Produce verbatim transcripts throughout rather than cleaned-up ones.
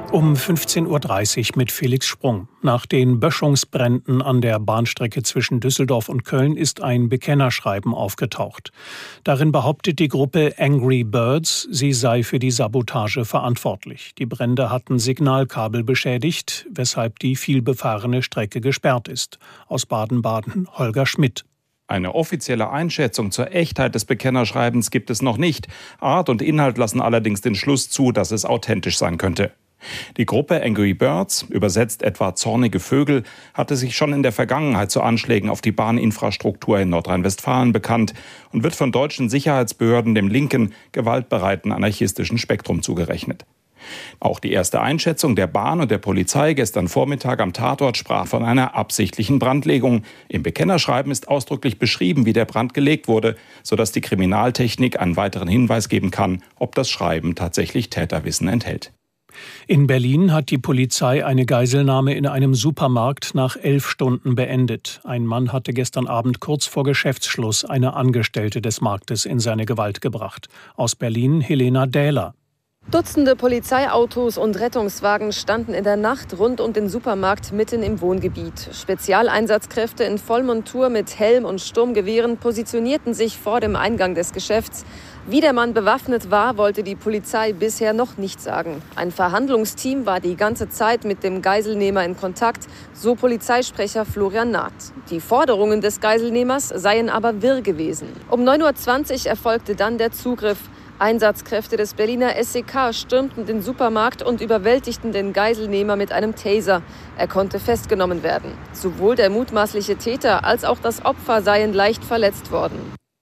Um fünfzehn Uhr dreißig mit Felix Sprung. Nach den Böschungsbränden an der Bahnstrecke zwischen Düsseldorf und Köln ist ein Bekennerschreiben aufgetaucht. Darin behauptet die Gruppe Angry Birds, sie sei für die Sabotage verantwortlich. Die Brände hatten Signalkabel beschädigt, weshalb die vielbefahrene Strecke gesperrt ist. Aus Baden-Baden Holger Schmidt. Eine offizielle Einschätzung zur Echtheit des Bekennerschreibens gibt es noch nicht. Art und Inhalt lassen allerdings den Schluss zu, dass es authentisch sein könnte. Die Gruppe Angry Birds, übersetzt etwa zornige Vögel, hatte sich schon in der Vergangenheit zu Anschlägen auf die Bahninfrastruktur in Nordrhein-Westfalen bekannt und wird von deutschen Sicherheitsbehörden dem linken, gewaltbereiten anarchistischen Spektrum zugerechnet. Auch die erste Einschätzung der Bahn und der Polizei gestern Vormittag am Tatort sprach von einer absichtlichen Brandlegung. Im Bekennerschreiben ist ausdrücklich beschrieben, wie der Brand gelegt wurde, sodass die Kriminaltechnik einen weiteren Hinweis geben kann, ob das Schreiben tatsächlich Täterwissen enthält. In Berlin hat die Polizei eine Geiselnahme in einem Supermarkt nach elf Stunden beendet. Ein Mann hatte gestern Abend kurz vor Geschäftsschluss eine Angestellte des Marktes in seine Gewalt gebracht. Aus Berlin Helena Dähler. Dutzende Polizeiautos und Rettungswagen standen in der Nacht rund um den Supermarkt mitten im Wohngebiet. Spezialeinsatzkräfte in Vollmontur mit Helm und Sturmgewehren positionierten sich vor dem Eingang des Geschäfts. Wie der Mann bewaffnet war, wollte die Polizei bisher noch nicht sagen. Ein Verhandlungsteam war die ganze Zeit mit dem Geiselnehmer in Kontakt, so Polizeisprecher Florian Naht. Die Forderungen des Geiselnehmers seien aber wirr gewesen. Um neun Uhr zwanzig erfolgte dann der Zugriff. Einsatzkräfte des Berliner S E K stürmten den Supermarkt und überwältigten den Geiselnehmer mit einem Taser. Er konnte festgenommen werden. Sowohl der mutmaßliche Täter als auch das Opfer seien leicht verletzt worden.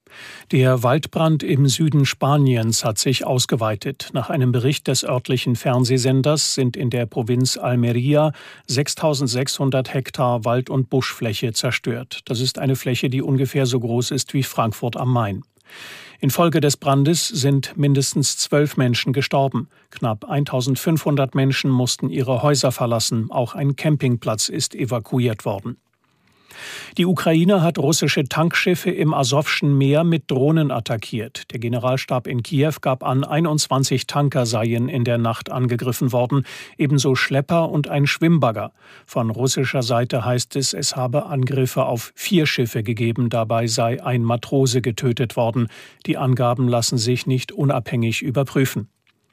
Der Waldbrand im Süden Spaniens hat sich ausgeweitet. Nach einem Bericht des örtlichen Fernsehsenders sind in der Provinz Almería sechstausendsechshundert Hektar Wald- und Buschfläche zerstört. Das ist eine Fläche, die ungefähr so groß ist wie Frankfurt am Main. Infolge des Brandes sind mindestens zwölf Menschen gestorben. Knapp eintausendfünfhundert Menschen mussten ihre Häuser verlassen. Auch ein Campingplatz ist evakuiert worden. Die Ukraine hat russische Tankschiffe im Asowschen Meer mit Drohnen attackiert. Der Generalstab in Kiew gab an, einundzwanzig Tanker seien in der Nacht angegriffen worden, ebenso Schlepper und ein Schwimmbagger. Von russischer Seite heißt es, es habe Angriffe auf vier Schiffe gegeben, dabei sei ein Matrose getötet worden. Die Angaben lassen sich nicht unabhängig überprüfen.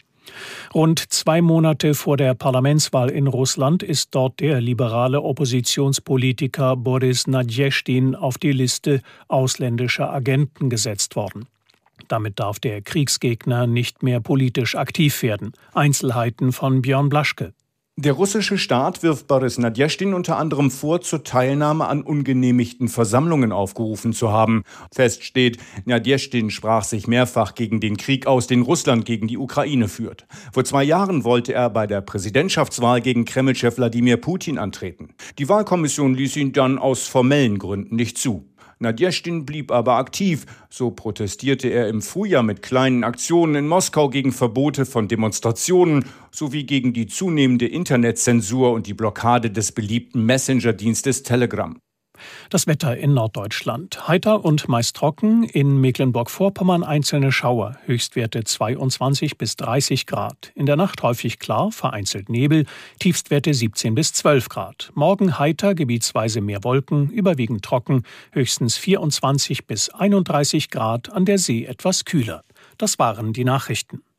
Rund zwei Monate vor der Parlamentswahl in Russland ist dort der liberale Oppositionspolitiker Boris Nadjeschtin auf die Liste ausländischer Agenten gesetzt worden. Damit darf der Kriegsgegner nicht mehr politisch aktiv werden. Einzelheiten von Björn Blaschke. Der russische Staat wirft Boris Nadjeschtin unter anderem vor, zur Teilnahme an ungenehmigten Versammlungen aufgerufen zu haben. Fest steht, Nadjeschtin sprach sich mehrfach gegen den Krieg aus, den Russland gegen die Ukraine führt. Vor zwei Jahren wollte er bei der Präsidentschaftswahl gegen Kremlchef Wladimir Putin antreten. Die Wahlkommission ließ ihn dann aus formellen Gründen nicht zu. Nadjeschtin blieb aber aktiv. So protestierte er im Frühjahr mit kleinen Aktionen in Moskau gegen Verbote von Demonstrationen sowie gegen die zunehmende Internetzensur und die Blockade des beliebten Messenger-Dienstes Telegram. Das Wetter in Norddeutschland. Heiter und meist trocken, in Mecklenburg-Vorpommern einzelne Schauer, Höchstwerte zweiundzwanzig bis dreißig Grad. In der Nacht häufig klar, vereinzelt Nebel, Tiefstwerte siebzehn bis zwölf Grad. Morgen heiter, gebietsweise mehr Wolken, überwiegend trocken, höchstens vierundzwanzig bis einunddreißig Grad, an der See etwas kühler. Das waren die Nachrichten.